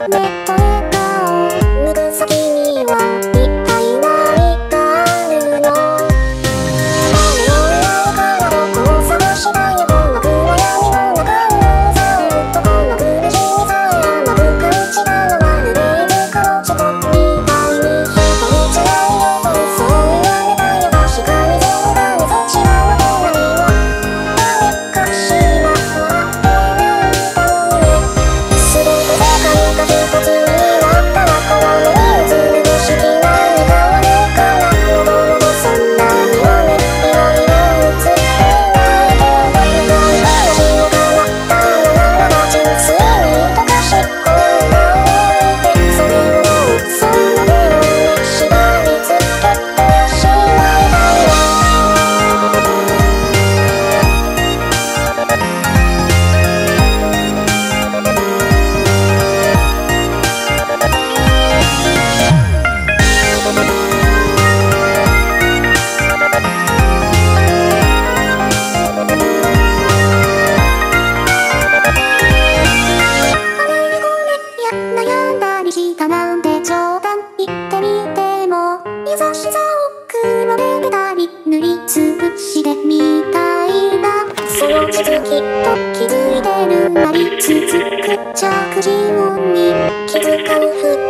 ネットが脱ぐ先には一体何があるの。誰もいないからどこを探したいよ。この暗闇の中をずっとこの苦しみさえ甘く感じたの。まるでいつかのチョコみたいに一人じゃないよとそう言われたよ。確かにそうだね。そちらの隣は誰かしら笑ってるんだろうね。全て世界が一つになったらこの目に映る不思議な何かはねえかな。喉もそんなにはねいろいろ映ってないけど深い話を叶ったのならば純粋にとかしこんなを置いてそれをもうその手をね縛り付けてしまいたいわ。悩んだりしたなんて冗談言ってみても優しさを比べてたり塗りつぶしてみたいな。そのうちきっと気づいてるなり続く着信音に気づかぬふ